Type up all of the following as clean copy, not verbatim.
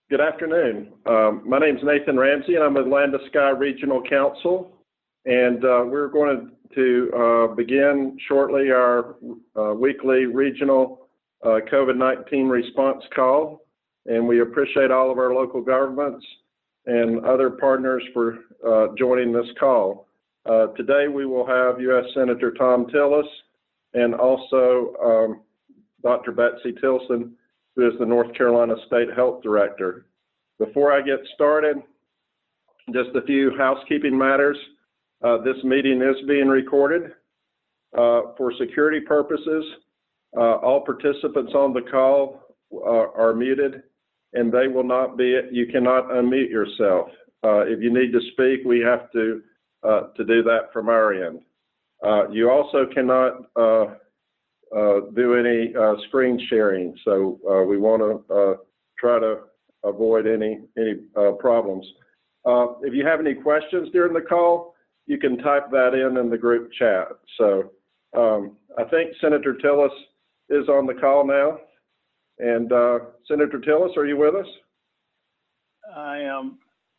Good afternoon. My name is Nathan Ramsey, and I'm with Land to Sky Regional Council. And we're going to begin shortly our weekly regional COVID-19 response call. And we appreciate all of our local governments and other partners for joining this call. Today we will have U.S. Senator Thom Tillis and also Dr. Betsy Tilson, who is the North Carolina State Health Director. Before I get started, just a few housekeeping matters. This meeting is being recorded. For security purposes, all participants on the call are muted, and they will not be, you cannot unmute yourself. If you need to speak, we have to do that from our end. You also cannot do any screen sharing, so we want to try to avoid any problems. If you have any questions during the call, you can type that in the group chat. So I think Senator Tillis is on the call now. And Senator Tillis, are you with us? I am.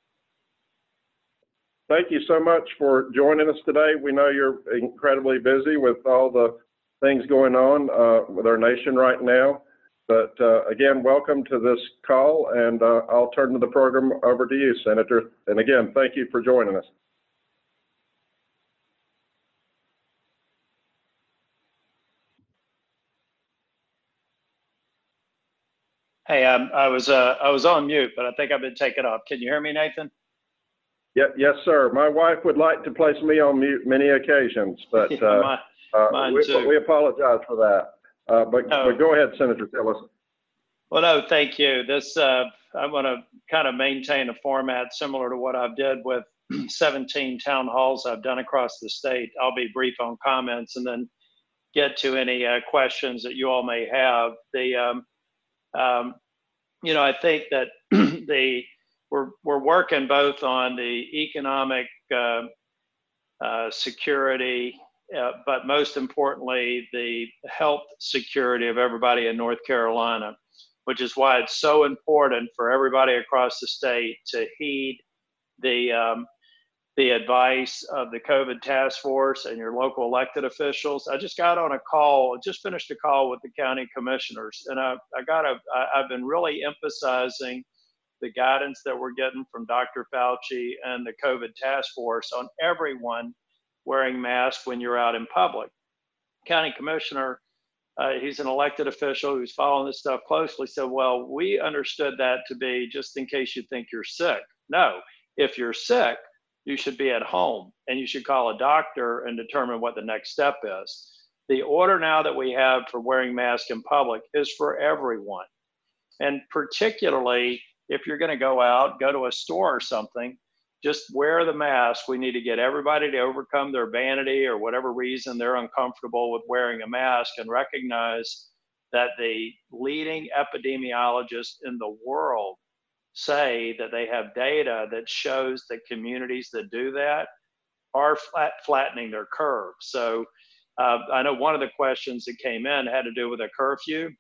Thank you so much for joining us today. We know you're incredibly busy with all the things going on with our nation right now. But again, welcome to this call, and I'll turn the program over to you, Senator. And again, thank you for joining us. Hey, I was on mute, but I think I've been taken off. Can you hear me, Nathan? Yes, sir. My wife would like to place me on mute many occasions, but mine too. We apologize for that. But go ahead, Senator Tillis. Well, no, thank you. This I want to kind of maintain a format similar to what I've did with 17 town halls I've done across the state. I'll be brief on comments and then get to any questions that you all may have. You know, I think that we're working both on the economic security, but most importantly, the health security of everybody in North Carolina, which is why it's so important for everybody across the state to heed the advice of the COVID task force and your local elected officials. I just got on a call, just finished a call with the county commissioners, and I've been really emphasizing the guidance that we're getting from Dr. Fauci and the COVID task force on everyone wearing masks when you're out in public. County commissioner, he's an elected official who's following this stuff closely, said, well, we understood that to be just in case you think you're sick. No, if you're sick, you should be at home and you should call a doctor and determine what the next step is. The order now that we have for wearing masks in public is for everyone. And particularly if you're going to go out, go to a store or something, just wear the mask. We need to get everybody to overcome their vanity or whatever reason they're uncomfortable with wearing a mask and recognize that the leading epidemiologists in the world say that they have data that shows that communities that do that are flattening their curve. So I know one of the questions that came in had to do with a curfew.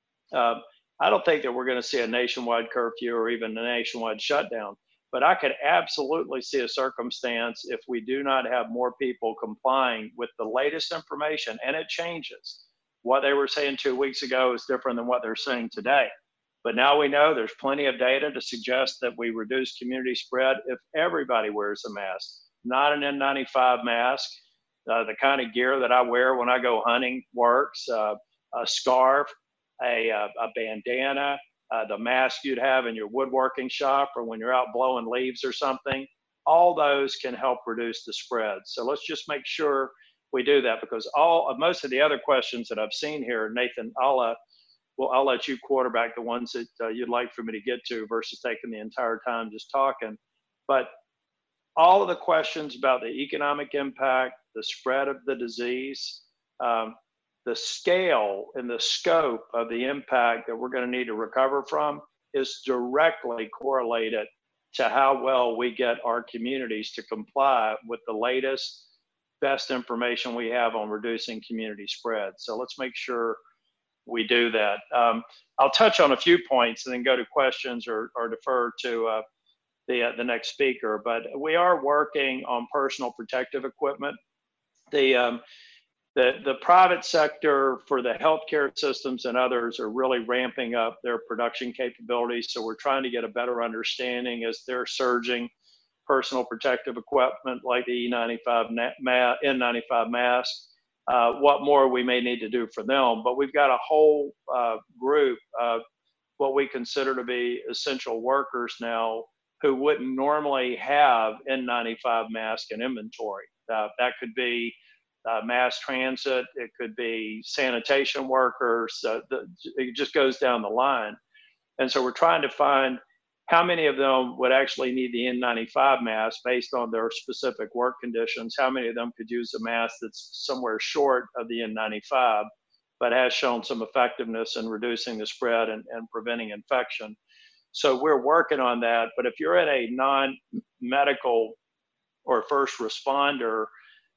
I don't think that we're going to see a nationwide curfew or even a nationwide shutdown, but I could absolutely see a circumstance if we do not have more people complying with the latest information, and it changes. What they were saying 2 weeks ago is different than what they're saying today. But now we know there's plenty of data to suggest that we reduce community spread if everybody wears a mask, not an N95 mask. The kind of gear that I wear when I go hunting works, a scarf, a bandana, the mask you'd have in your woodworking shop or when you're out blowing leaves or something. All those can help reduce the spread. So let's just make sure we do that, because most of the other questions that I've seen here, Nathan, I'll let you quarterback the ones that you'd like for me to get to versus taking the entire time just talking. But all of the questions about the economic impact, the spread of the disease, the scale and the scope of the impact that we're going to need to recover from is directly correlated to how well we get our communities to comply with the latest, best information we have on reducing community spread. So let's make sure we do that. I'll touch on a few points and then go to questions or defer to the next speaker. But we are working on personal protective equipment. The private sector for the healthcare systems and others are really ramping up their production capabilities. So we're trying to get a better understanding as they're surging personal protective equipment like the N95 mask, what more we may need to do for them. But we've got a whole group of what we consider to be essential workers now who wouldn't normally have N95 mask in inventory. That could be mass transit, it could be sanitation workers, it just goes down the line. And so we're trying to find how many of them would actually need the N95 mask based on their specific work conditions, how many of them could use a mask that's somewhere short of the N95, but has shown some effectiveness in reducing the spread and preventing infection. So we're working on that. But if you're in a non-medical or first responder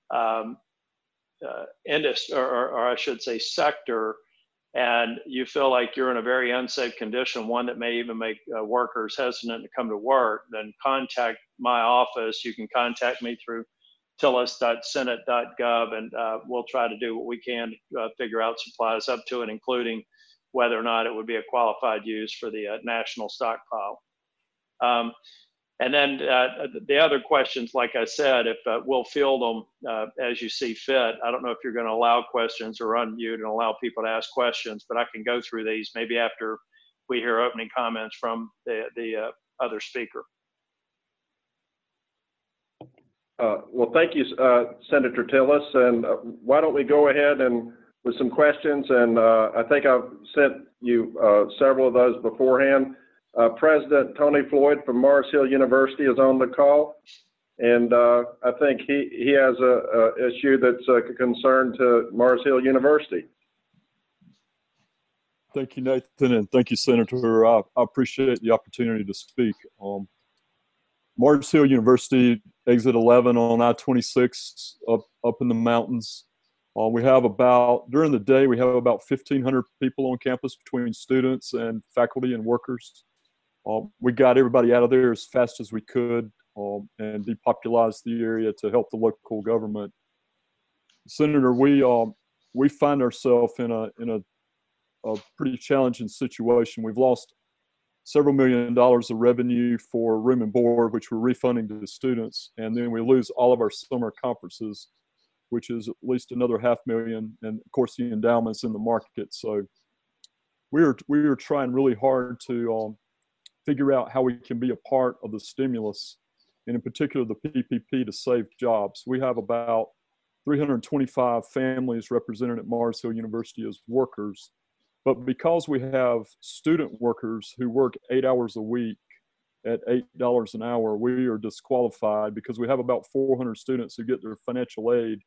industry, or I should say sector, and you feel like you're in a very unsafe condition, one that may even make workers hesitant to come to work, then contact my office. You can contact me through tillis.senate.gov, and we'll try to do what we can to figure out supplies up to and including whether or not it would be a qualified use for the national stockpile. And then the other questions, like I said, if we'll field them as you see fit. I don't know if you're going to allow questions or unmute and allow people to ask questions, but I can go through these maybe after we hear opening comments from the other speaker. Well, thank you, Senator Tillis. And why don't we go ahead and with some questions? And I think I've sent you several of those beforehand. President Tony Floyd from Mars Hill University is on the call, and I think he has a issue that's a concern to Mars Hill University. Thank you, Nathan, and thank you, Senator. I appreciate the opportunity to speak. Mars Hill University, exit 11 on I-26 up in the mountains. We have during the day, we have about 1,500 people on campus between students and faculty and workers. We got everybody out of there as fast as we could and depopulized the area to help the local government. Senator, we find ourselves in a pretty challenging situation. We've lost several $1 million of revenue for room and board, which we're refunding to the students, and then we lose all of our summer conferences, which is at least another $500,000, and of course the endowments in the market. So we are trying really hard to figure out how we can be a part of the stimulus, and in particular the PPP, to save jobs. We have about 325 families represented at Mars Hill University as workers, but because we have student workers who work 8 hours a week at $8 an hour, we are disqualified because we have about 400 students who get their financial aid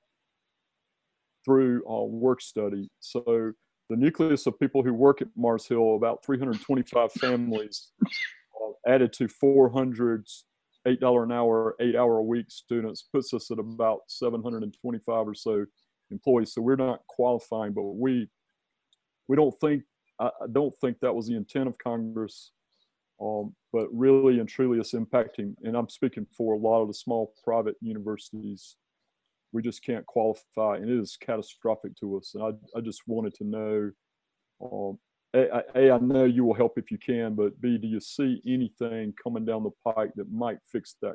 through work study. So the nucleus of people who work at Mars Hill, about 325 families, added to 400 $8 an hour, 8 hour a week students, puts us at about 725 or so employees. So we're not qualifying, but we don't think, I don't think that was the intent of Congress, but really and truly it's impacting, and I'm speaking for a lot of the small private universities. We just can't qualify, and it is catastrophic to us. And I just wanted to know, A, I know you will help if you can, but B, do you see anything coming down the pike that might fix that?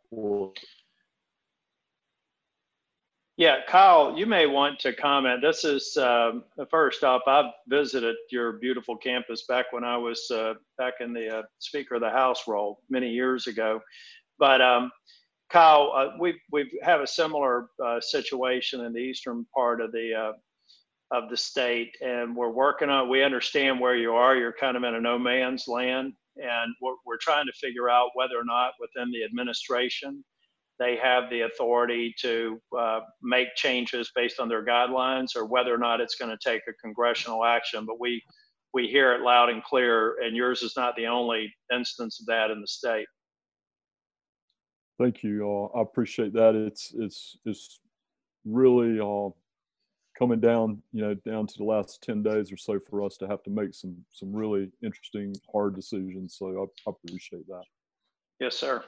Yeah, Kyle, you may want to comment. This is, first off, I've visited your beautiful campus back when I was back in the Speaker of the House role many years ago. But Kyle, we have a similar situation in the eastern part of the state, and we're working on, we understand where you are. You're kind of in a no man's land, and we're trying to figure out whether or not within the administration they have the authority to make changes based on their guidelines, or whether or not it's going to take a congressional action. But we hear it loud and clear, and yours is not the only instance of that in the state. Thank you. I appreciate that. It's really coming down, down to the last 10 days or so for us to have to make some really interesting, hard decisions. So I appreciate that. Yes, sir.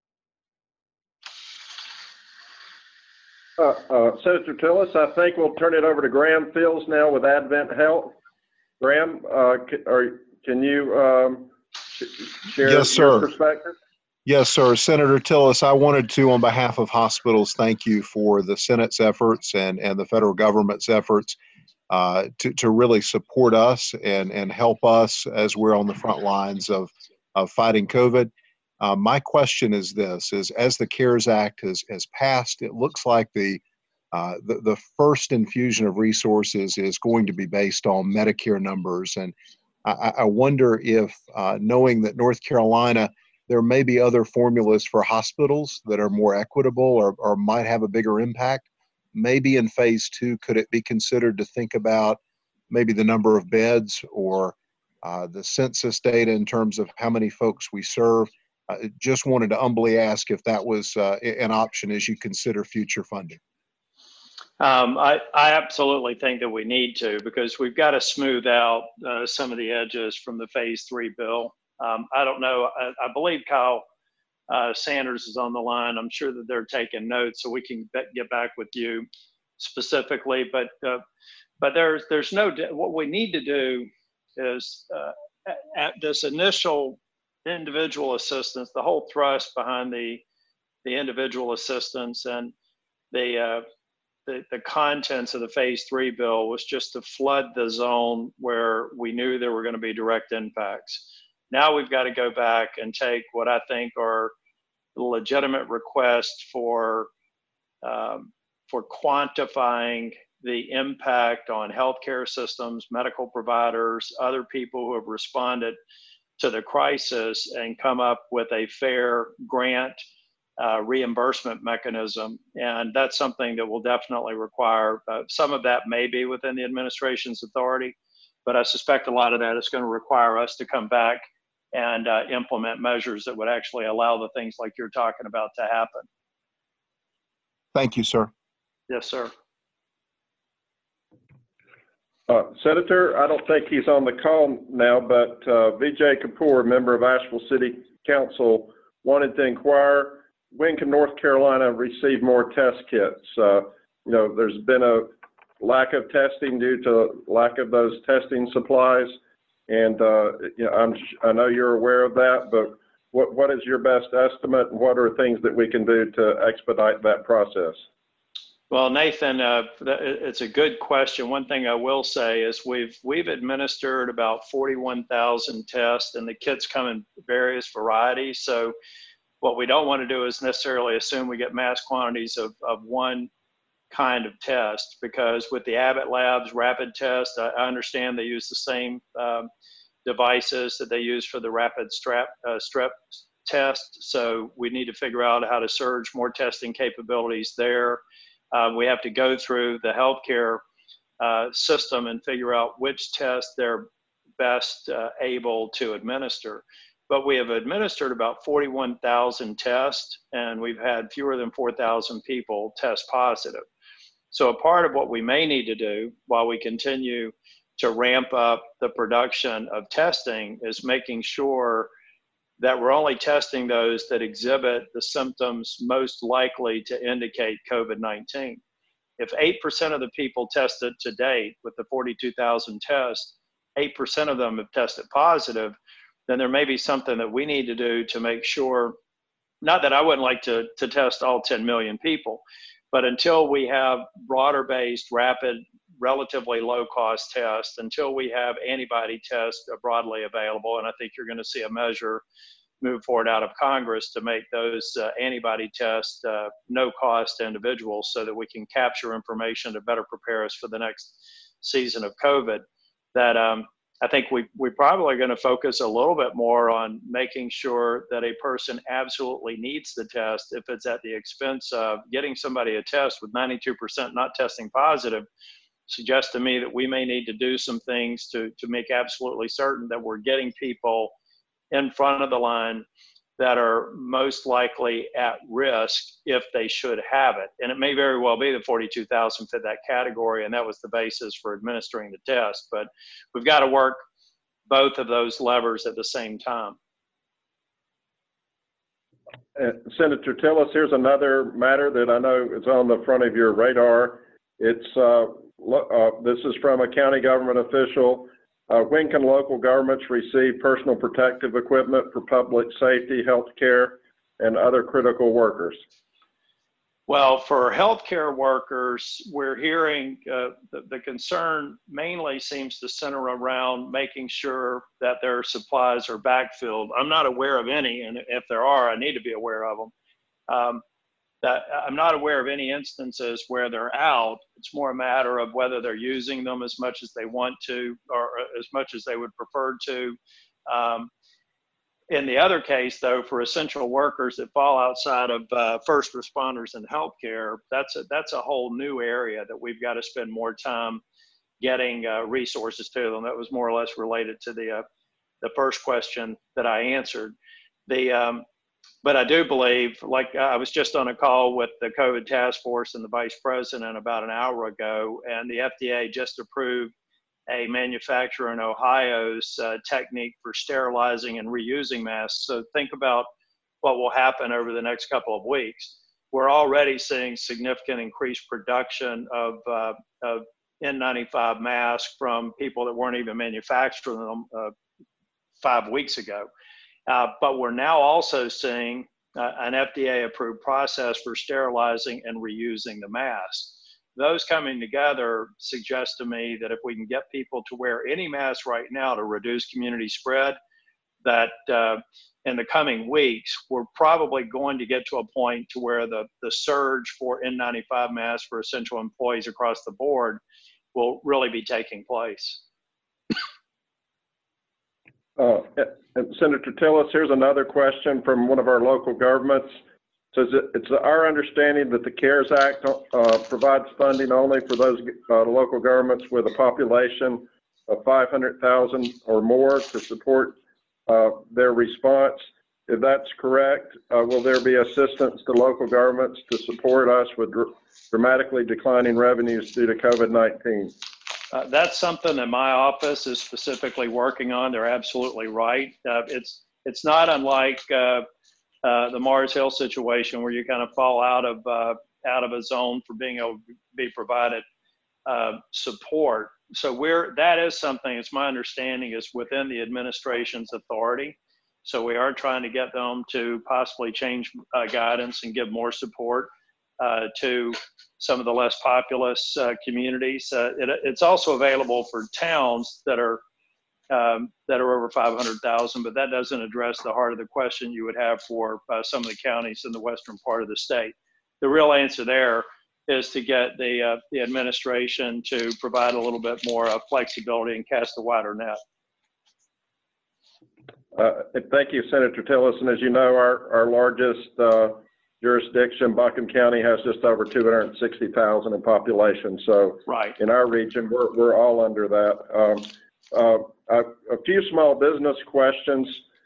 Senator Tillis, I think we'll turn it over to Graham Fields now with Advent Health. Graham, can you share Yes, your sir. perspective? Yes, sir. Senator Tillis, I wanted to, on behalf of hospitals, thank you for the Senate's efforts and the federal government's efforts to really support us and help us as we're on the front lines of fighting COVID. My question is this: as the CARES Act has passed, it looks like the first infusion of resources is going to be based on Medicare numbers, and I wonder if, knowing that North Carolina, there may be other formulas for hospitals that are more equitable or might have a bigger impact. Maybe in phase 2, could it be considered to think about maybe the number of beds or the census data in terms of how many folks we serve? Just wanted to humbly ask if that was an option as you consider future funding. I absolutely think that we need to, because we've got to smooth out some of the edges from the phase 3 bill. I don't know. I believe Kyle Sanders is on the line. I'm sure that they're taking notes, so we can get back with you specifically. But there's no. What we need to do is at this initial individual assistance, the whole thrust behind the individual assistance and the contents of the phase 3 bill was just to flood the zone where we knew there were going to be direct impacts. Now we've got to go back and take what I think are legitimate requests for quantifying the impact on healthcare systems, medical providers, other people who have responded to the crisis, and come up with a fair grant reimbursement mechanism. And that's something that will definitely require, some of that may be within the administration's authority, but I suspect a lot of that is going to require us to come back and implement measures that would actually allow the things like you're talking about to happen. Thank you, sir. Yes, sir. Senator, I don't think he's on the call now, but Vijay Kapoor, member of Asheville City Council, wanted to inquire, when can North Carolina receive more test kits? There's been a lack of testing due to lack of those testing supplies. And I know you're aware of that, but what is your best estimate, and what are things that we can do to expedite that process? Well, Nathan, it's a good question. One thing I will say is we've administered about 41,000 tests, and the kits come in various varieties. So what we don't want to do is necessarily assume we get mass quantities of one kind of test, because with the Abbott Labs rapid test, I understand they use the same devices that they use for the rapid strep test. So we need to figure out how to surge more testing capabilities there. We have to go through the healthcare system and figure out which test they're best able to administer. But we have administered about 41,000 tests, and we've had fewer than 4,000 people test positive. So a part of what we may need to do while we continue to ramp up the production of testing is making sure that we're only testing those that exhibit the symptoms most likely to indicate COVID-19. If 8% of the people tested to date with the 42,000 tests, 8% of them have tested positive, then there may be something that we need to do to make sure, not that I wouldn't like to test all 10 million people, but until we have broader based, rapid, relatively low cost tests, until we have antibody tests broadly available, and I think you're going to see a measure move forward out of Congress to make those antibody tests no cost to individuals, so that we can capture information to better prepare us for the next season of COVID, that I think we probably are going to focus a little bit more on making sure that a person absolutely needs the test. If it's at the expense of getting somebody a test with 92% not testing positive, suggests to me that we may need to do some things to make absolutely certain that we're getting people in front of the line that are most likely at risk if they should have it. And it may very well be the 42,000 fit that category, and that was the basis for administering the test. But we've got to work both of those levers at the same time. Senator Tillis, here's another matter that I know is on the front of your radar. It's this is from a county government official. When can local governments receive personal protective equipment for public safety, healthcare, and other critical workers? Well, for healthcare workers, we're hearing the concern mainly seems to center around making sure that their supplies are backfilled. I'm not aware of any, and if there are, I need to be aware of them. That I'm not aware of any instances where they're out. It's more a matter of whether they're using them as much as they want to, or as much as they would prefer to. In the other case, though, for essential workers that fall outside of first responders and healthcare, that's a whole new area that we've got to spend more time getting resources to them. That was more or less related to the first question that I answered. But I do believe, like I was just on a call with the COVID task force and the vice president about an hour ago, and the FDA just approved a manufacturer in Ohio's technique for sterilizing and reusing masks. So think about what will happen over the next couple of weeks. We're already seeing significant increased production of N95 masks from people that weren't even manufacturing them 5 weeks ago. But we're now also seeing an FDA-approved process for sterilizing and reusing the mask. Those coming together suggest to me that if we can get people to wear any mask right now to reduce community spread, that in the coming weeks, we're probably going to get to a point to where the surge for N95 masks for essential employees across the board will really be taking place. Senator Tillis, here's another question from one of our local governments. It says it's our understanding that the CARES Act provides funding only for those local governments with a population of 500,000 or more to support their response. If that's correct, will there be assistance to local governments to support us with dramatically declining revenues due to COVID-19? That's something that my office is specifically working on. They're absolutely right. It's not unlike the Mars Hill situation where you kind of fall out of a zone for being able to be provided support. So that is something, it's my understanding, is within the administration's authority. So we are trying to get them to possibly change guidance and give more support to some of the less populous communities. It's also available for towns that are over 500,000, but that doesn't address the heart of the question you would have for some of the counties in the western part of the state. The real answer there is to get the administration to provide a little bit more flexibility and cast a wider net. Thank you, Senator Tillis. And as you know, our largest jurisdiction, Buncombe County, has just over 260,000 in population. So right. In our region, we're all under that. A few small business questions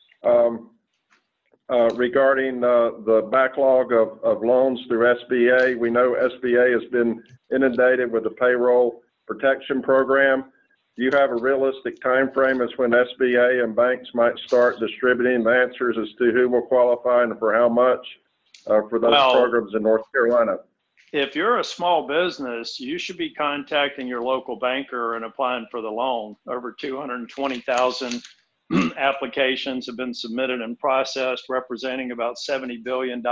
regarding the backlog of loans through SBA. We know SBA has been inundated with the payroll protection program. Do you have a realistic time frame as when SBA and banks might start distributing the answers as to who will qualify and for how much for those programs in North Carolina? If you're a small business, you should be contacting your local banker and applying for the loan. Over 220,000 applications have been submitted and processed, representing about $70 billion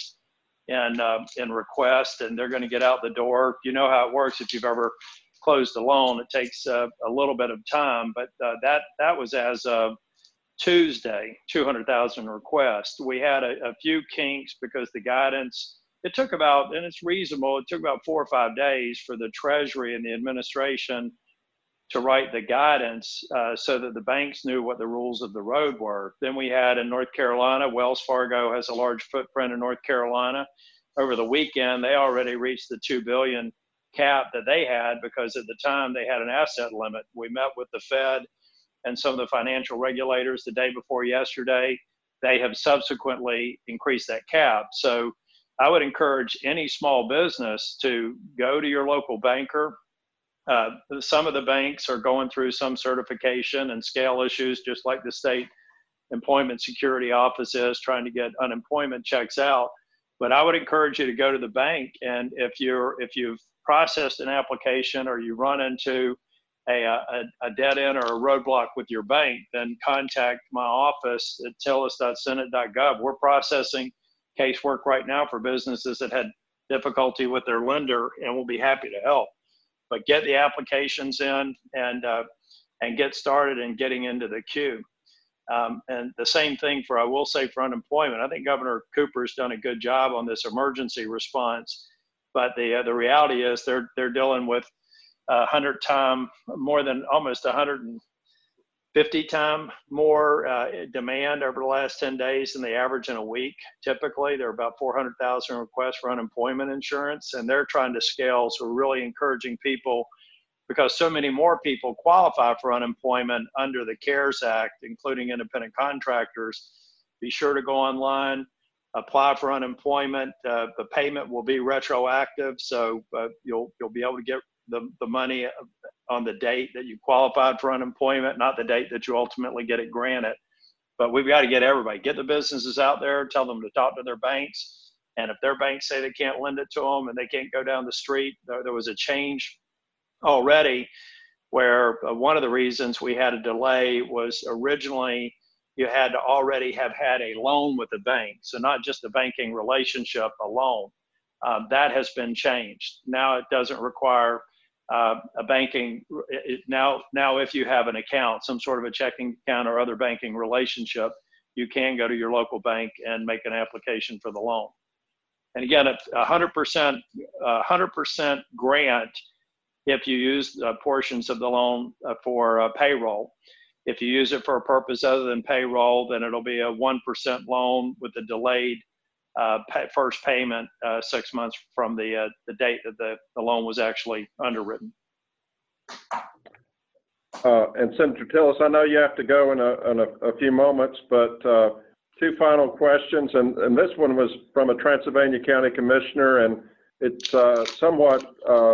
in requests, and they're going to get out the door. You know how it works if you've ever closed a loan. It takes a little bit of time, but that was as of Tuesday, 200,000 requests. We had a few kinks because the guidance, it took about, and it's reasonable, it took about 4 or 5 days for the Treasury and the administration to write the guidance so that the banks knew what the rules of the road were. Then we had in North Carolina, Wells Fargo has a large footprint in North Carolina. Over the weekend, they already reached the $2 billion cap that they had because at the time they had an asset limit. We met with the Fed and some of the financial regulators the day before yesterday. they have subsequently increased that cap. So I would encourage any small business to go to your local banker. Some of the banks are going through some certification and scale issues, just like the state employment security office is trying to get unemployment checks out. But I would encourage you to go to the bank, and if you've processed an application or you run into a dead end or a roadblock with your bank, then contact my office at tillis.senate.gov. We're processing casework right now for businesses that had difficulty with their lender, and we'll be happy to help. But get the applications in and get started in getting into the queue. And the same thing I will say for unemployment. I think Governor Cooper's done a good job on this emergency response, but the reality is they're dealing with 100 times more than almost 150 times more demand over the last 10 days than they average in a week. Typically, there are about 400,000 requests for unemployment insurance, and they're trying to scale. So we're really encouraging people, because so many more people qualify for unemployment under the CARES Act, including independent contractors. Be sure to go online, apply for unemployment. The payment will be retroactive, so you'll be able to get the money on the date that you qualified for unemployment, not the date that you ultimately get it granted. But we've got to get everybody, get the businesses out there, tell them to talk to their banks. And if their banks say they can't lend it to them and they can't go down the street, there was a change already where one of the reasons we had a delay was originally you had to already have had a loan with the bank. So not just a banking relationship, a loan. That has been changed. Now it doesn't require a banking, now if you have an account, some sort of a checking account or other banking relationship, you can go to your local bank and make an application for the loan. And again, it's 100% grant if you use portions of the loan for payroll. If you use it for a purpose other than payroll, then it'll be a 1% loan with a delayed first payment 6 months from the date that the loan was actually underwritten. And Senator Tillis, I know you have to go in a few moments, but two final questions, and this one was from a Transylvania County Commissioner, and it's somewhat,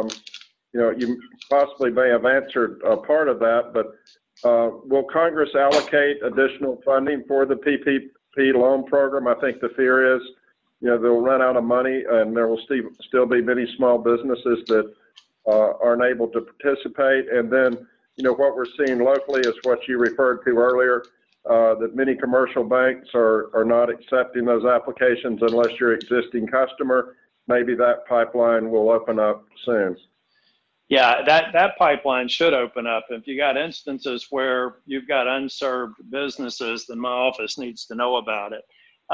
you possibly may have answered a part of that, but will Congress allocate additional funding for the PPP loan program? I think the fear is, they'll run out of money, and there will still be many small businesses that aren't able to participate. And then, what we're seeing locally is what you referred to earlier, that many commercial banks are not accepting those applications unless you're an existing customer. Maybe that pipeline will open up soon. Yeah, that pipeline should open up. If you got instances where you've got unserved businesses, then my office needs to know about it.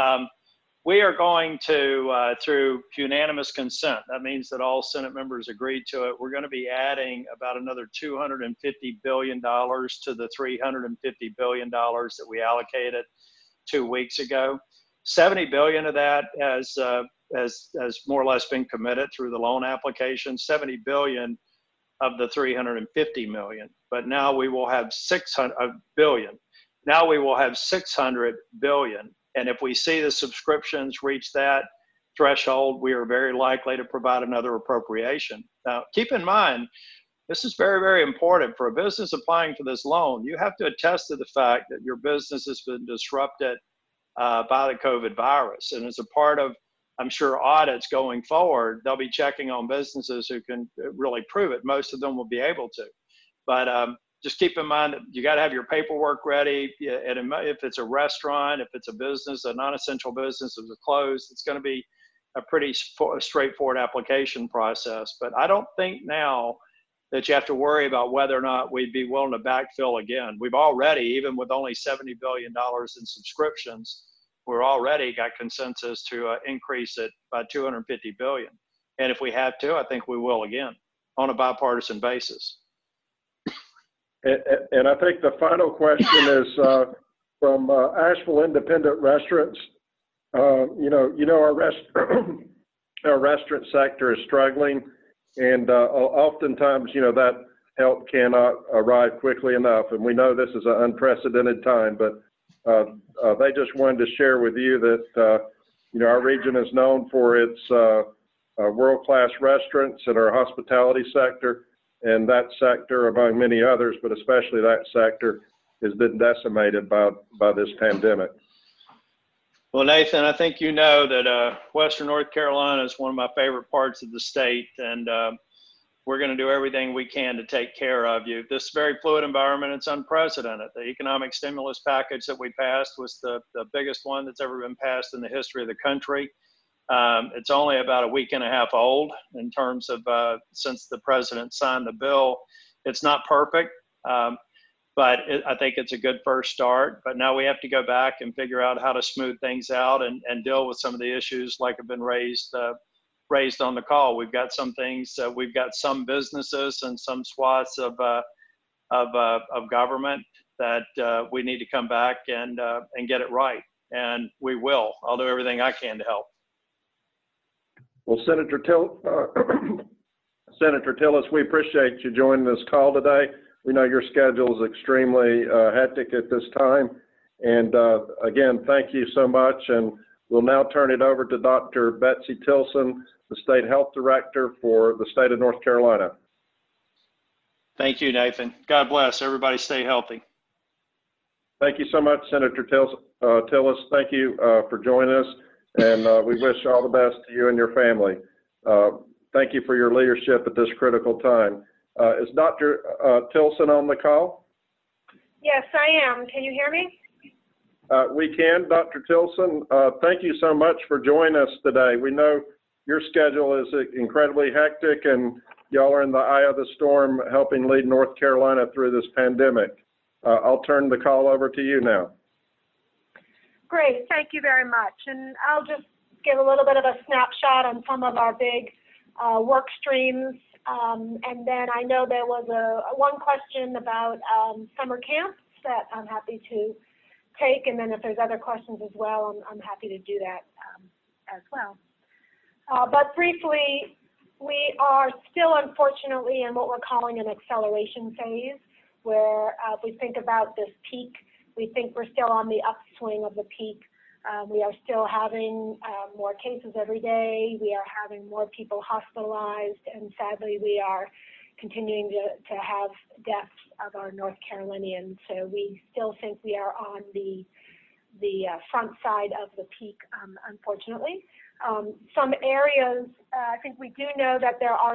We are going to, through unanimous consent, that means that all Senate members agreed to it, we're going to be adding about another $250 billion to the $350 billion that we allocated 2 weeks ago. $70 billion of that has more or less been committed through the loan application, $70 billion of the $350 million. But now we will have $600 billion. Now we will have $600 billion. And if we see the subscriptions reach that threshold, we are very likely to provide another appropriation. Now, keep in mind, this is very, very important. For a business applying for this loan, you have to attest to the fact that your business has been disrupted by the COVID virus. And as a part of, I'm sure, audits going forward, they'll be checking on businesses who can really prove it. Most of them will be able to. But just keep in mind that you got to have your paperwork ready. And if it's a restaurant, if it's a business, a non-essential business is closed, it's going to be a pretty straightforward application process. But I don't think now that you have to worry about whether or not we'd be willing to backfill again. We've already, even with only $70 billion in subscriptions, we're already got consensus to increase it by $250 billion. And if we have to, I think we will again on a bipartisan basis. And I think the final question is from Asheville Independent Restaurants. Our restaurant sector is struggling, and oftentimes, that help cannot arrive quickly enough. And we know this is an unprecedented time, but they just wanted to share with you that, our region is known for its world-class restaurants and our hospitality sector, and that sector, among many others, but especially that sector, has been decimated by this pandemic. Well, Nathan, I think you know that Western North Carolina is one of my favorite parts of the state, and we're going to do everything we can to take care of you. This very fluid environment, it's unprecedented. The economic stimulus package that we passed was the biggest one that's ever been passed in the history of the country. It's only about a week and a half old in terms of since the president signed the bill. It's not perfect, but I think it's a good first start. But now we have to go back and figure out how to smooth things out and deal with some of the issues like have been raised on the call. We've got some things, we've got some businesses and some swaths of government that we need to come back and get it right. And we will. I'll do everything I can to help. Well, Senator Tillis, we appreciate you joining this call today. We know your schedule is extremely hectic at this time. And again, thank you so much. And we'll now turn it over to Dr. Betsy Tilson, the State Health Director for the state of North Carolina. Thank you, Nathan. God bless. Everybody stay healthy. Thank you so much, Senator Tillis. Thank you for joining us. And we wish all the best to you and your family. Thank you for your leadership at this critical time. Is Dr. Tilson on the call? Yes, I am. Can you hear me? We can, Dr. Tilson. Thank you so much for joining us today. We know your schedule is incredibly hectic, and y'all are in the eye of the storm helping lead North Carolina through this pandemic. I'll turn the call over to you now. Great, thank you very much. And I'll just give a little bit of a snapshot on some of our big work streams. And then I know there was one question about summer camps that I'm happy to take. And then if there's other questions as well, I'm happy to do that as well. But briefly, we are still unfortunately in what we're calling an acceleration phase, where if we think about this peak, we think we're still on the upswing of the peak. We are still having more cases every day. We are having more people hospitalized, and sadly, we are continuing to have deaths of our North Carolinians. So we still think we are on the front side of the peak, unfortunately. Some areas, I think we do know that there are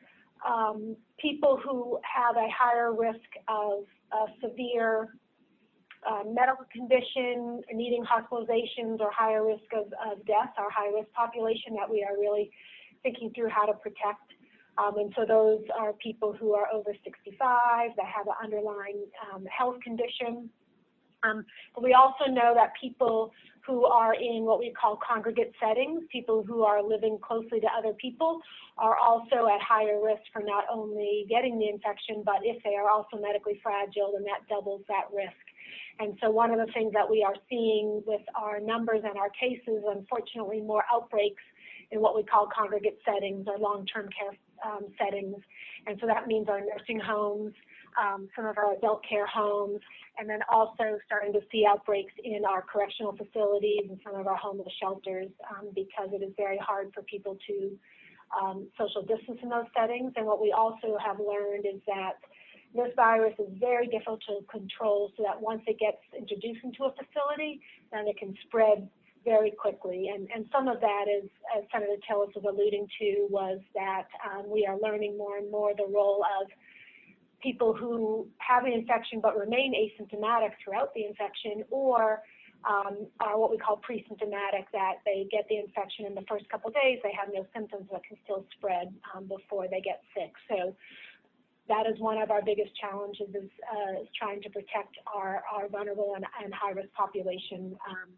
people who have a higher risk of severe medical condition, needing hospitalizations, or higher risk of death, our high-risk population that we are really thinking through how to protect. And so those are people who are over 65, that have an underlying health condition. But we also know that people who are in what we call congregate settings, people who are living closely to other people, are also at higher risk for not only getting the infection, but if they are also medically fragile, then that doubles that risk. And so one of the things that we are seeing with our numbers and our cases, unfortunately, more outbreaks in what we call congregate settings or long-term care settings. And so that means our nursing homes, some of our adult care homes, and then also starting to see outbreaks in our correctional facilities and some of our homeless shelters, because it is very hard for people to social distance in those settings. And what we also have learned is that this virus is very difficult to control, so that once it gets introduced into a facility, then it can spread very quickly. And some of that is, as Senator Tillis was alluding to, was that we are learning more and more the role of people who have the infection but remain asymptomatic throughout the infection, or are what we call pre-symptomatic, that they get the infection in the first couple of days, they have no symptoms but can still spread before they get sick. So that is one of our biggest challenges, is trying to protect our vulnerable and high-risk population,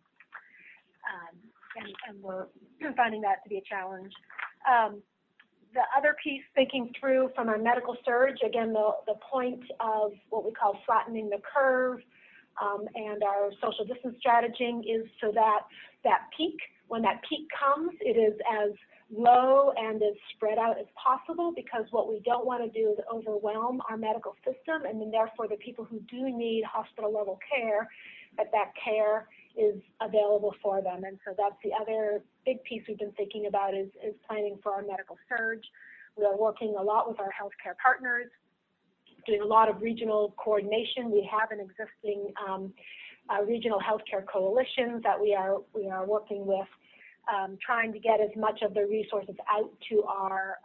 and we're finding that to be a challenge. The other piece, thinking through from our medical surge, again, the point of what we call flattening the curve and our social distance strategy is so that peak, when that peak comes, it is as low and as spread out as possible, because what we don't want to do is overwhelm our medical system, and then therefore the people who do need hospital level care, that care is available for them. And so that's the other big piece we've been thinking about is planning for our medical surge. We are working a lot with our healthcare partners, doing a lot of regional coordination. We have an existing regional healthcare coalitions that we are working with, trying to get as much of the resources out to our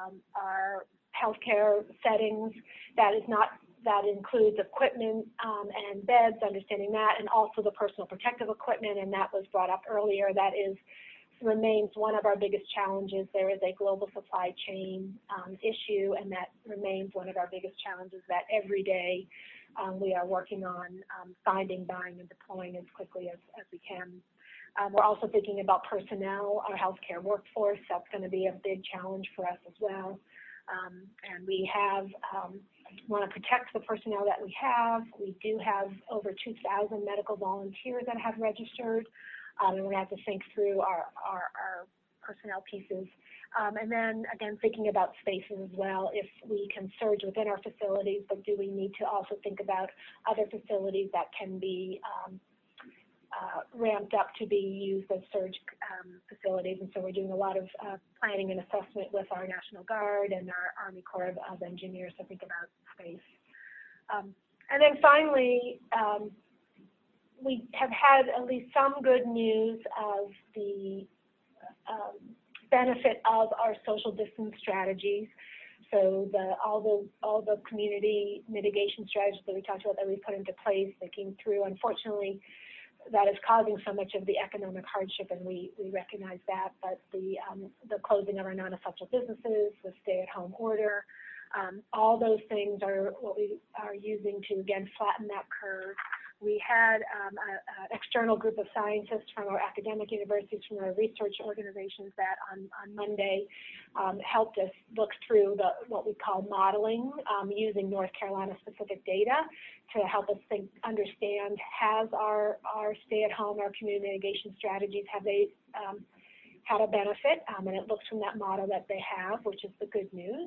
healthcare settings. That includes equipment and beds, understanding that, and also the personal protective equipment, and that was brought up earlier. That remains one of our biggest challenges. There is a global supply chain issue, and that remains one of our biggest challenges that every day we are working on finding, buying, and deploying as quickly as we can. We're also thinking about personnel, our healthcare workforce. That's going to be a big challenge for us as well. And we want to protect the personnel that we have. We do have over 2,000 medical volunteers that have registered, and we have to think through our personnel pieces. And then, again, thinking about spaces as well. If we can surge within our facilities, but do we need to also think about other facilities that can be ramped up to be used as surge facilities? And so we're doing a lot of planning and assessment with our National Guard and our Army Corps of Engineers to think about space. And then finally, we have had at least some good news of the benefit of our social distance strategies. So all the community mitigation strategies that we talked about that we put into place, that came through, unfortunately, that is causing so much of the economic hardship, and we recognize that. But the closing of our non-essential businesses, the stay-at-home order, all those things are what we are using to, again, flatten that curve. We had an external group of scientists from our academic universities, from our research organizations that on Monday helped us look through what we call modeling using North Carolina specific data to help us understand, has our stay-at-home, our community mitigation strategies, have they had a benefit? And it looks from that model that they have, which is the good news.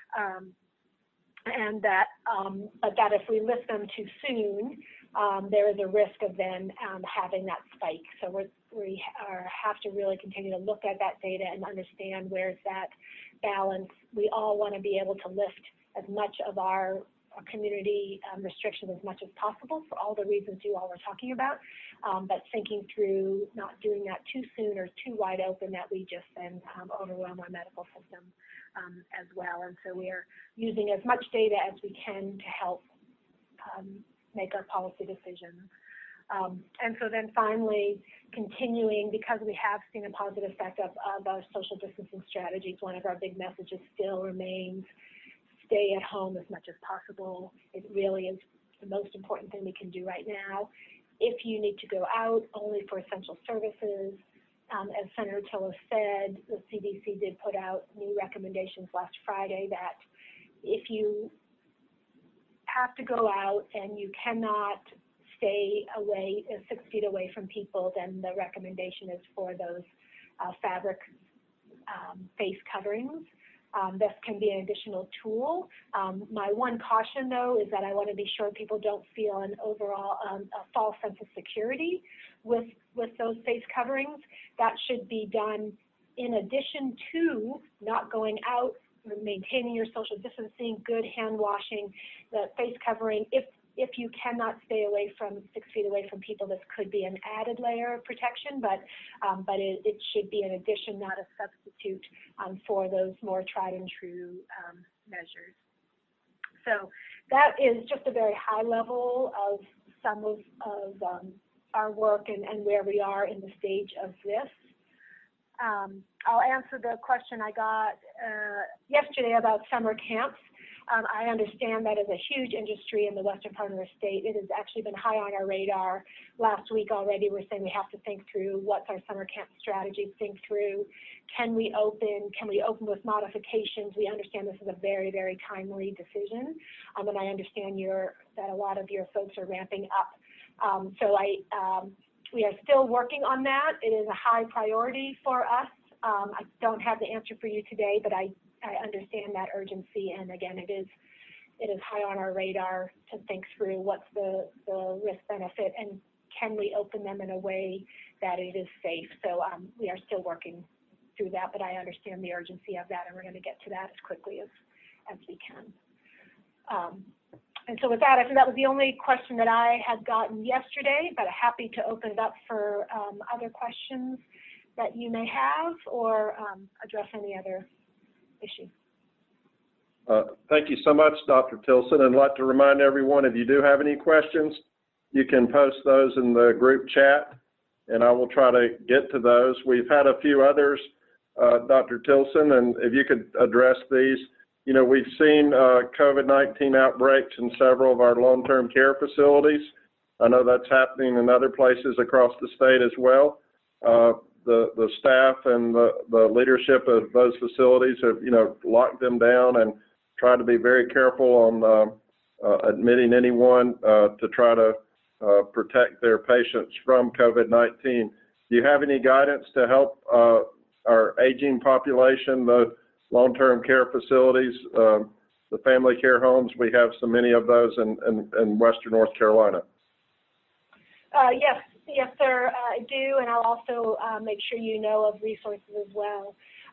And that, but that if we lift them too soon, there is a risk of then having that spike. So we have to really continue to look at that data and understand where's that balance. We all want to be able to lift as much of our community restrictions as much as possible for all the reasons you all were talking about, but thinking through not doing that too soon or too wide open that we just then overwhelm our medical system as well. And so we are using as much data as we can to help make our policy decisions. And so then finally, continuing, because we have seen a positive effect of our social distancing strategies, one of our big messages still remains stay at home as much as possible. It really is the most important thing we can do right now. If you need to go out, only for essential services. As Senator Tillis said, the CDC did put out new recommendations last Friday that if you have to go out and you cannot stay away 6 feet away from people, then the recommendation is for those fabric face coverings. This can be an additional tool. My one caution, though, is that I want to be sure people don't feel an overall a false sense of security with those face coverings. That should be done in addition to not going out, maintaining your social distancing, good hand washing, the face covering. If you cannot stay away from 6 feet away from people, this could be an added layer of protection, but it should be an addition, not a substitute for those more tried and true measures. So that is just a very high level of some of our work and where we are in the stage of this. I'll answer the question I got yesterday about summer camps. I understand that is a huge industry in the western part of our state. It has actually been high on our radar. Last week already, we're saying we have to think through what's our summer camp strategy, think through, can we open with modifications? We understand this is a very, very timely decision, and I understand that a lot of your folks are ramping up. We are still working on that. It is a high priority for us. I don't have the answer for you today, but I understand that urgency, and again, it is high on our radar to think through what's the risk benefit, and can we open them in a way that it is safe? So we are still working through that, but I understand the urgency of that, and we're going to get to that as quickly as we can. And so with that, I think that was the only question that I had gotten yesterday, but happy to open it up for other questions that you may have, or address any other issue. Thank you so much, Dr. Tilson, and I'd like to remind everyone, if you do have any questions, you can post those in the group chat, and I will try to get to those. We've had a few others, Dr. Tilson, and if you could address these. You know, we've seen COVID-19 outbreaks in several of our long-term care facilities. I know that's happening in other places across the state as well. The staff and the leadership of those facilities have, you know, locked them down and tried to be very careful on admitting anyone to try to protect their patients from COVID-19. Do you have any guidance to help our aging population, the long-term care facilities, the family care homes? We have so many of those in Western North Carolina. Yes, sir, I do, and I'll also make sure you know of resources as well.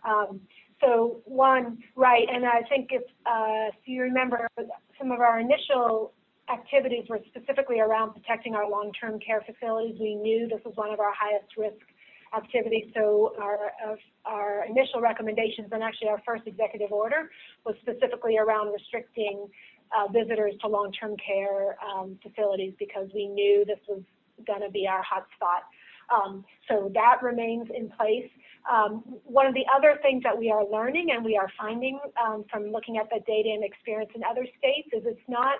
So one, right, and I think if you remember, some of our initial activities were specifically around protecting our long-term care facilities. We knew this was one of our highest risk activities, so our initial recommendations, and actually our first executive order, was specifically around restricting visitors to long-term care facilities, because we knew this was going to be our hot spot. So that remains in place. One of the other things that we are learning and we are finding from looking at the data and experience in other states is it's not,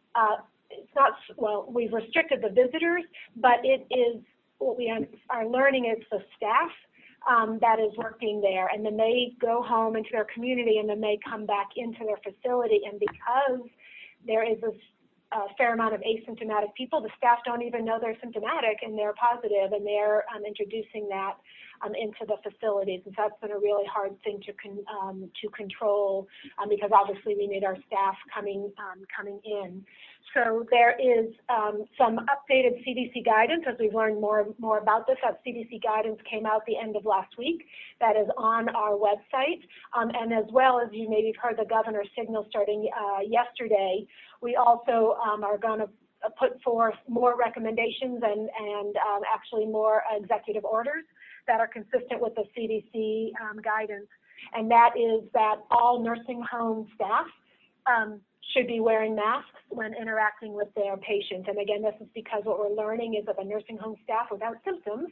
well, we've restricted the visitors, but it is, what we are learning is the staff that is working there, and then they go home into their community, and then they come back into their facility, and because there is a fair amount of asymptomatic people, the staff don't even know they're symptomatic and they're positive, and they're introducing that into the facilities. And so that's been a really hard thing to control, because obviously we need our staff coming in. So there is some updated CDC guidance as we've learned more about this. That CDC guidance came out the end of last week. That is on our website. And as well as you maybe heard the governor's signal starting yesterday, we also are going to put forth more recommendations and actually more executive orders that are consistent with the CDC guidance. And that is that all nursing home staff should be wearing masks when interacting with their patients. And again, this is because what we're learning is that the nursing home staff without symptoms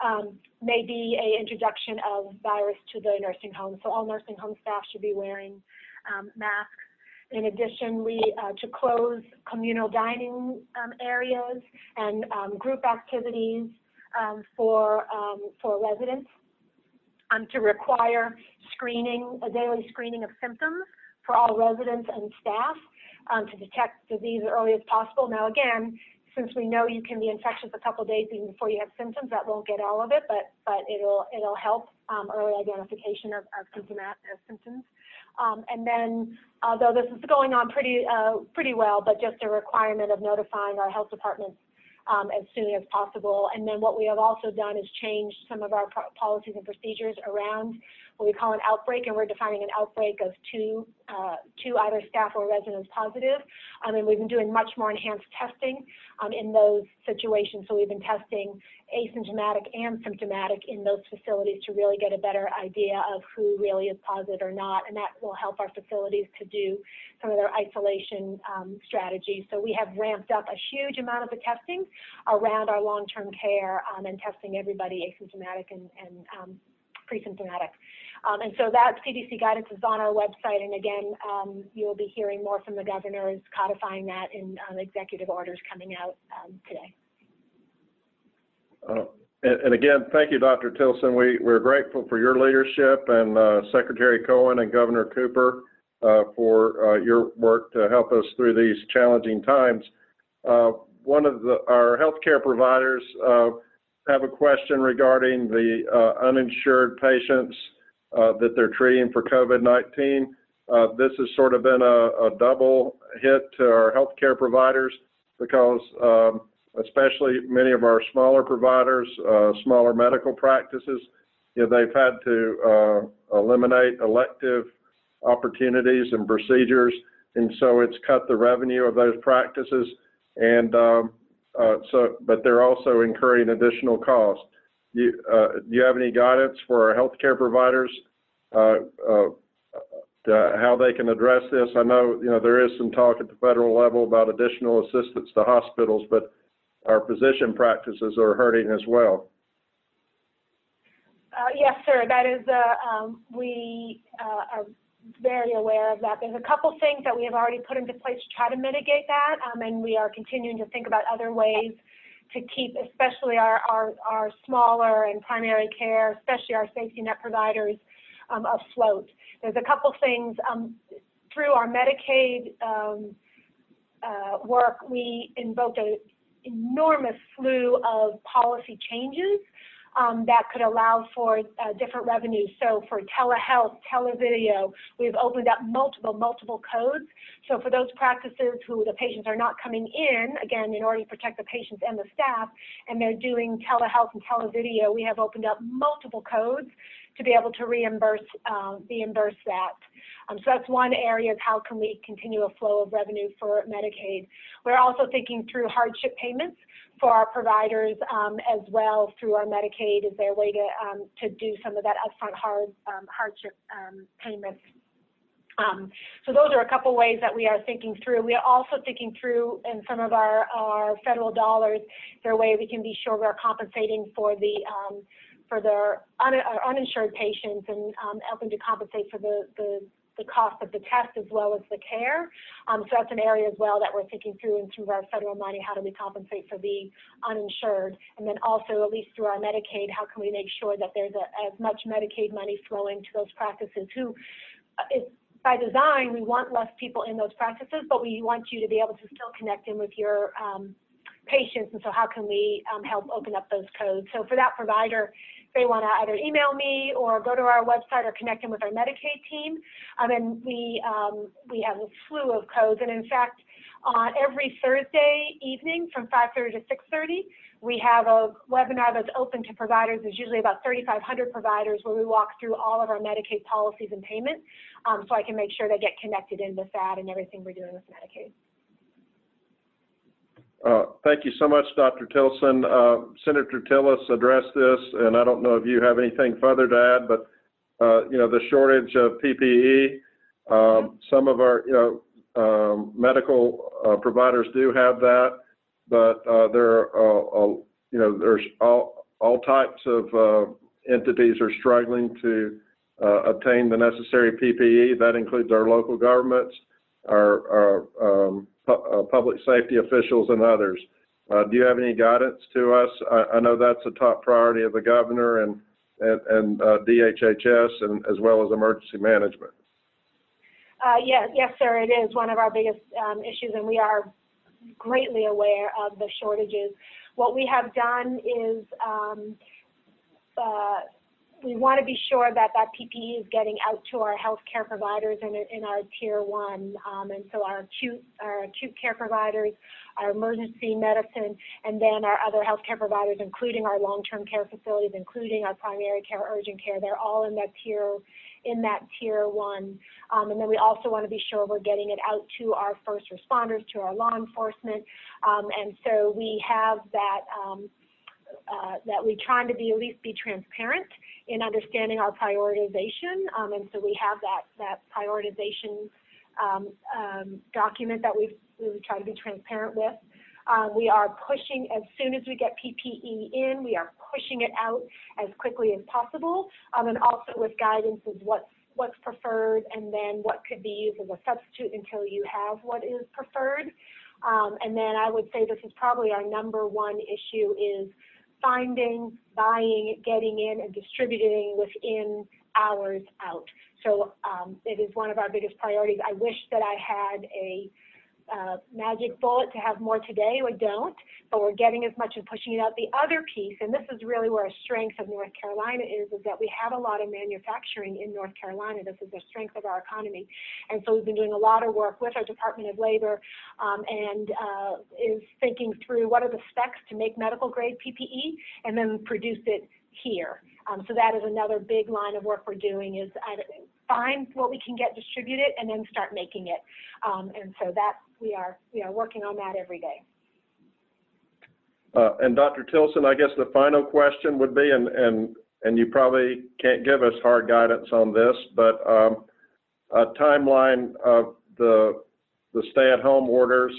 may be an introduction of virus to the nursing home. So all nursing home staff should be wearing masks. In addition, to close communal dining areas and group activities for residents, to require screening, a daily screening of symptoms for all residents and staff to detect disease as early as possible. Now, again, since we know you can be infectious a couple of days even before you have symptoms, that won't get all of it, but it'll help early identification of symptoms. And then, although this is going on pretty well, but just a requirement of notifying our health departments as soon as possible. And then what we have also done is changed some of our policies and procedures around what we call an outbreak, and we're defining an outbreak of two either staff or residents positive. And we've been doing much more enhanced testing in those situations. So we've been testing asymptomatic and symptomatic in those facilities to really get a better idea of who really is positive or not, and that will help our facilities to do some of their isolation strategies. So we have ramped up a huge amount of the testing around our long-term care and testing everybody asymptomatic and pre-symptomatic. And so that CDC guidance is on our website, and again, you'll be hearing more from the governors codifying that in executive orders coming out today. And again, thank you, Dr. Tilson. We're grateful for your leadership, and Secretary Cohen and Governor Cooper for your work to help us through these challenging times. One of our healthcare providers have a question regarding the uninsured patients that they're treating for COVID-19. This has sort of been a double hit to our healthcare providers, because especially many of our smaller providers, smaller medical practices, they've had to eliminate elective opportunities and procedures, and so it's cut the revenue of those practices, and but they're also incurring additional costs. Do you have any guidance for our healthcare providers how they can address this? I know, there is some talk at the federal level about additional assistance to hospitals, but our physician practices are hurting as well. Yes, sir. That is, we are very aware of that. There's a couple things that we have already put into place to try to mitigate that, and we are continuing to think about other ways to keep, especially our smaller and primary care, especially our safety net providers, afloat. There's a couple things through our Medicaid work. We invoked an enormous slew of policy changes that could allow for different revenues. So for telehealth, televideo, we've opened up multiple codes. So for those practices who the patients are not coming in, again, in order to protect the patients and the staff, and they're doing telehealth and televideo, we have opened up multiple codes to be able to reimburse that. So that's one area of how can we continue a flow of revenue for Medicaid. We're also thinking through hardship payments for our providers as well through our Medicaid. Is there a way to do some of that upfront hardship payments? So those are a couple ways that we are thinking through. We are also thinking through in some of our federal dollars, is there a way we can be sure we're compensating for the uninsured patients and helping to compensate for the cost of the test as well as the care. So that's an area as well that we're thinking through in some of our federal money. How do we compensate for the uninsured? And then also, at least through our Medicaid, how can we make sure that there's as much Medicaid money flowing to those practices who, by design, we want less people in those practices, but we want you to be able to still connect in with your patients. And so how can we help open up those codes? So for that provider, they want to either email me or go to our website or connect in with our Medicaid team. And we have a slew of codes. And in fact, on every Thursday evening from 5:30 to 6:30, we have a webinar that's open to providers. There's usually about 3,500 providers where we walk through all of our Medicaid policies and payment, so I can make sure they get connected in with that and everything we're doing with Medicaid. Thank you so much, Dr. Tilson. Senator Tillis addressed this, and I don't know if you have anything further to add, but the shortage of PPE, some of our medical providers do have that, but there are there's all types of entities are struggling to obtain the necessary PPE. That includes our local governments, our public safety officials, and others. Do you have any guidance to us? I know that's a top priority of the governor and DHHS, and as well as emergency management. Yes, sir. It is one of our biggest issues, and we are greatly aware of the shortages. What we have done is we want to be sure that that PPE is getting out to our healthcare providers in our tier 1, and so our acute care providers, our emergency medicine, and then our other healthcare providers, including our long-term care facilities, including our primary care, urgent care. They're all in that tier 1, and then we also want to be sure we're getting it out to our first responders, to our law enforcement, and so we have that. That we trying to at least be transparent in understanding our prioritization, and so we have that prioritization document that we try to be transparent with. We are pushing, as soon as we get PPE in, we are pushing it out as quickly as possible, and also with guidance as what's preferred, and then what could be used as a substitute until you have what is preferred. And then I would say this is probably our number one issue is finding, buying, getting in, and distributing within hours out. So it is one of our biggest priorities. I wish that I had a magic bullet to have more today. We don't, but we're getting as much and pushing it out. The other piece, and this is really where a strength of North Carolina is that we have a lot of manufacturing in North Carolina. This is the strength of our economy. And so we've been doing a lot of work with our Department of Labor and is thinking through what are the specs to make medical grade PPE and then produce it here. So that is another big line of work we're doing is find what we can get distributed and then start making it. And so that we are working on that every day. And Dr. Tilson, I guess the final question would be, and you probably can't give us hard guidance on this, but a timeline of the stay-at-home orders.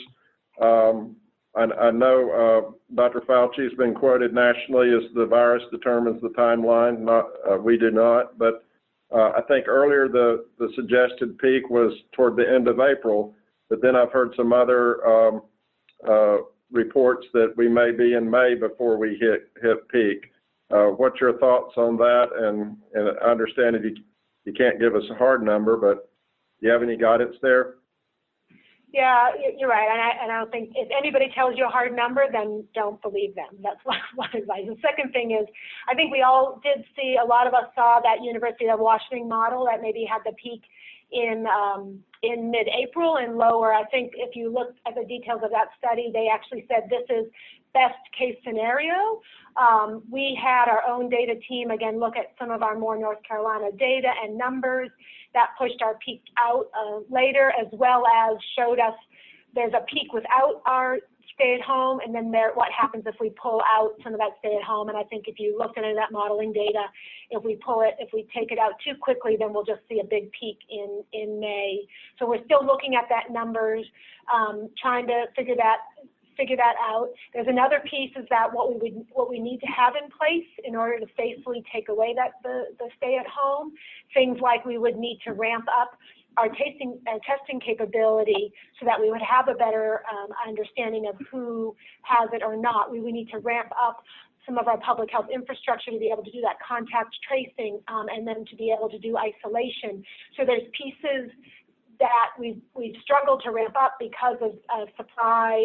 I know Dr. Fauci has been quoted nationally as the virus determines the timeline. We do not, but I think earlier the suggested peak was toward the end of April, but then I've heard some other reports that we may be in May before we hit peak. What's your thoughts on that? And I understand if you can't give us a hard number, but do you have any guidance there? Yeah, you're right, and I don't think if anybody tells you a hard number, then don't believe them. That's one advice. The second thing is, I think we all did see, a lot of us saw that University of Washington model that maybe had the peak in mid-April and lower. I think if you look at the details of that study, they actually said this is best case scenario. We had our own data team, again, look at some of our more North Carolina data and numbers that pushed our peak out later, as well as showed us there's a peak without our stay-at-home, and then what happens if we pull out some of that stay-at-home. And I think if you looked into that modeling data, if we take it out too quickly, then we'll just see a big peak in May. So we're still looking at that numbers, trying to figure that out. There's another piece is that what we need to have in place in order to safely take away the stay-at-home. Things like we would need to ramp up our testing capability so that we would have a better understanding of who has it or not. We would need to ramp up some of our public health infrastructure to be able to do that contact tracing and then to be able to do isolation. So there's pieces that we've struggled to ramp up because of supply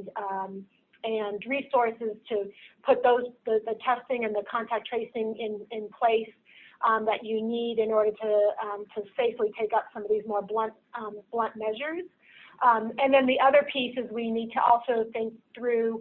and resources to put the testing and the contact tracing in place that you need in order to safely take up some of these more blunt measures. And then the other piece is we need to also think through,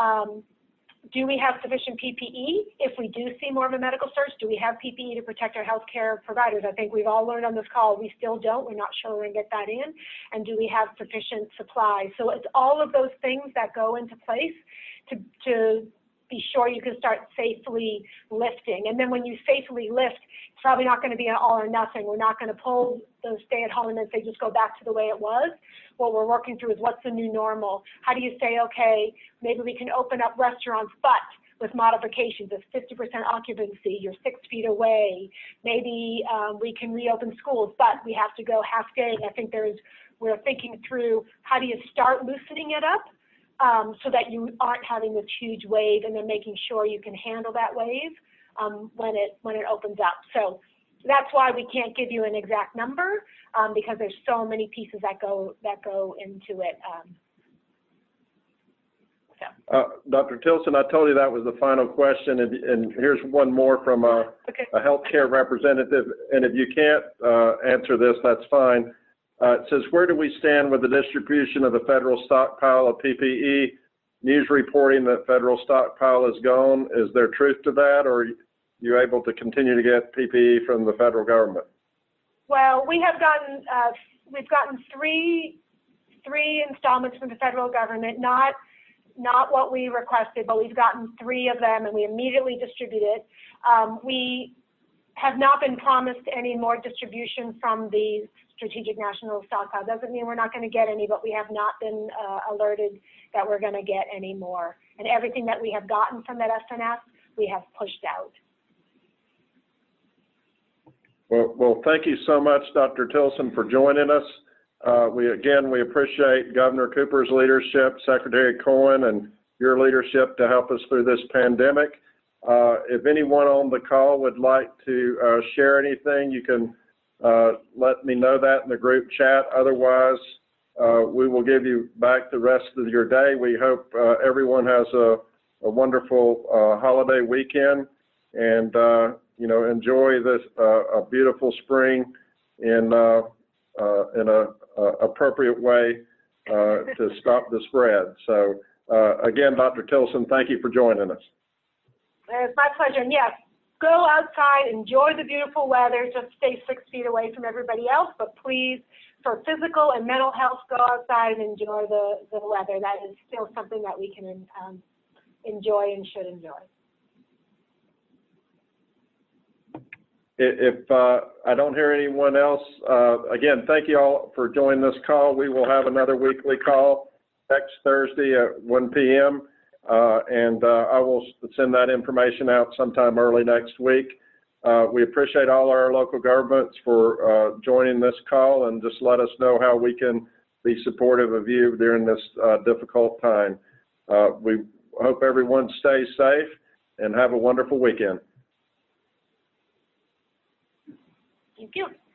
do we have sufficient PPE? If we do see more of a medical surge, do we have PPE to protect our healthcare providers? I think we've all learned on this call, we still don't. We're not sure we're going to get that in. And do we have sufficient supply? So it's all of those things that go into place to be sure you can start safely lifting. And then when you safely lift, it's probably not going to be an all or nothing. We're not going to pull the stay at home and then say just go back to the way it was. What we're working through is what's the new normal? How do you say, okay, maybe we can open up restaurants, but with modifications of 50% occupancy, you're 6 feet away. Maybe we can reopen schools, but we have to go half day. I think we're thinking through how do you start loosening it up so that you aren't having this huge wave and then making sure you can handle that wave when it opens up. So that's why we can't give you an exact number because there's so many pieces that go into it. Dr. Tilson, I told you that was the final question, and here's one more from a healthcare representative, and if you can't answer this, that's fine. It says, where do we stand with the distribution of the federal stockpile of PPE? News reporting that federal stockpile is gone. Is there truth to that, or are you able to continue to get PPE from the federal government? Well, we've gotten three installments from the federal government, not what we requested, but we've gotten 3 of them, and we immediately distributed. We have not been promised any more distribution from the Strategic National Stockpile. Doesn't mean we're not going to get any, but we have not been alerted that we're going to get any more. And everything that we have gotten from that SNS, we have pushed out. Well, thank you so much, Dr. Tilson, for joining us. We appreciate Governor Cooper's leadership, Secretary Cohen, and your leadership to help us through this pandemic. If anyone on the call would like to share anything, you can let me know that in the group chat. Otherwise, we will give you back the rest of your day. We hope everyone has a wonderful holiday weekend, and enjoy this a beautiful spring in a appropriate way to stop the spread. So again, Dr. Tillotson, thank you for joining us. It's my pleasure. And yes, go outside, enjoy the beautiful weather. Just stay 6 feet away from everybody else, but please, for physical and mental health, go outside and enjoy the weather. That is still something that we can enjoy and should enjoy. If I don't hear anyone else, again, thank you all for joining this call. We will have another weekly call next Thursday at 1 p.m. And I will send that information out sometime early next week. We appreciate all our local governments for joining this call, and just let us know how we can be supportive of you during this difficult time. We hope everyone stays safe and have a wonderful weekend. Thank you.